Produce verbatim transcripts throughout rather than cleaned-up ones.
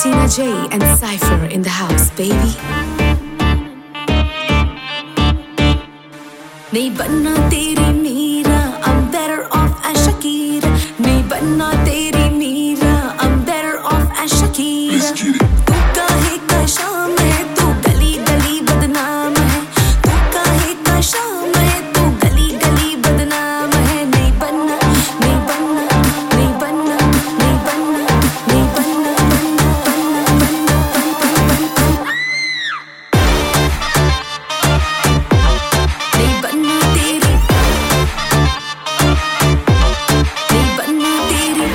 Tina J and Cypher in the house, baby. नहीं बनना तेरी Meera, I'm better off as Shakira. नहीं बनना तेरी Meera, I'm better off as Shakira. तू काहे का शाम है, तू गली गली बदनाम है. तू काहे का शाम है, तू गली गली बदनाम है. नहीं बनना, नहीं बनना, नहीं बनना, नहीं बनना, नहीं बनना, बनना, बनना, बनना, बनना, बनना. नहीं बनना तेरी, नहीं बनना तेरी.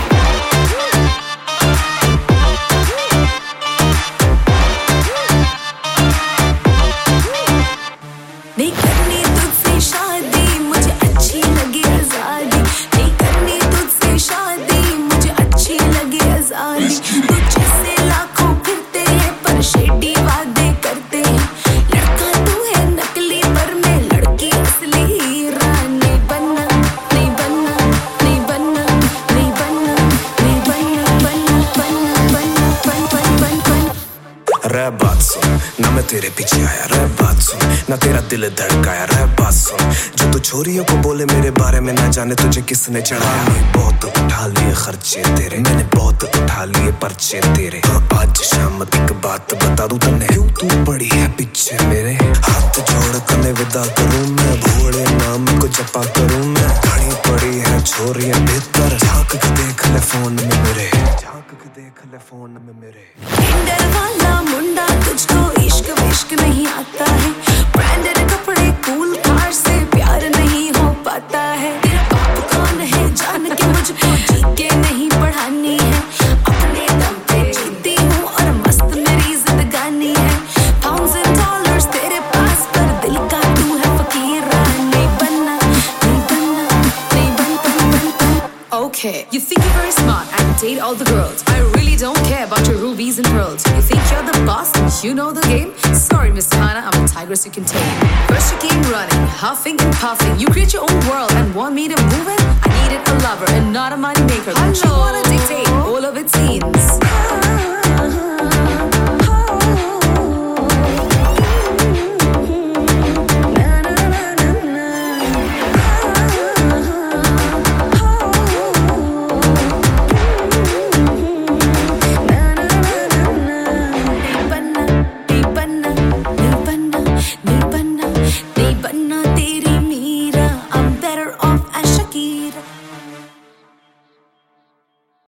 नहीं करनी तुझसे शादी, मुझे अच्छी लगी आजादी. नहीं करनी तुझसे शादी, मुझे अच्छी लगी आजादी. तुझसे लाखों फिरते हैं पर शेडी वादे करते हैं. लड़का तू है नकली पर मैं लड़की असली हीरा. नहीं बनना, नहीं बनना, नहीं बनना, नहीं बनना, नहीं बनना, बनना, बनना, बनना, बन बन बन बन. रे बात सुन, ना मैं तेरे पीछे आया. रे बात सुन, ना तेरा दिल धड़काया. रे बात सुन, जो तू छोरियों को बोले मेरे बारे में ना जाने तुझे किसने चढ़ाया. मैं बहुत उठा लिए खर्चे तेरे, मैंने बहुत उठा लिए पर्चे तेरे. हाँ आज शाम एक बात बता दूं तन्ने, क्यों तू पड़ी है पीछे मेरे. हाथ जोड़ कने विदा करूं मैं, भोले नाम को जपा करूं मैं. खड़ी पड़ी है छोरियां भीतर, झांक के देख ले फोन में मेरे, झांक के देख ले फोन में मेरे. टिंडर वाला मुंडा तुझको इश्क विश्क नहीं आता है. ब्रांडेड कपड़े कूल कार से प्यार नहीं हो पाता है. तेरा बाप कौन है जान के मुझको जी के नहीं पढ़ानी है. अपने दम पे जीती हूँ और मस्त मेरी जिंदगानी है. पाउंड्स एंड डॉलर्स तेरे पास पर दिल का तू है फकीर. नहीं बनना, नहीं बनना, नहीं बन बन बन बन. Okay, you think you're very smart and date all the girls. I really don't care about your rubies and pearls. You think you're the boss and you know the game? Sorry, Miss Hannah, I'm a tigress you can tame. First you came running, huffing and puffing. You create your own world and want me to move it? I needed a lover and not a money maker. Don't you wanna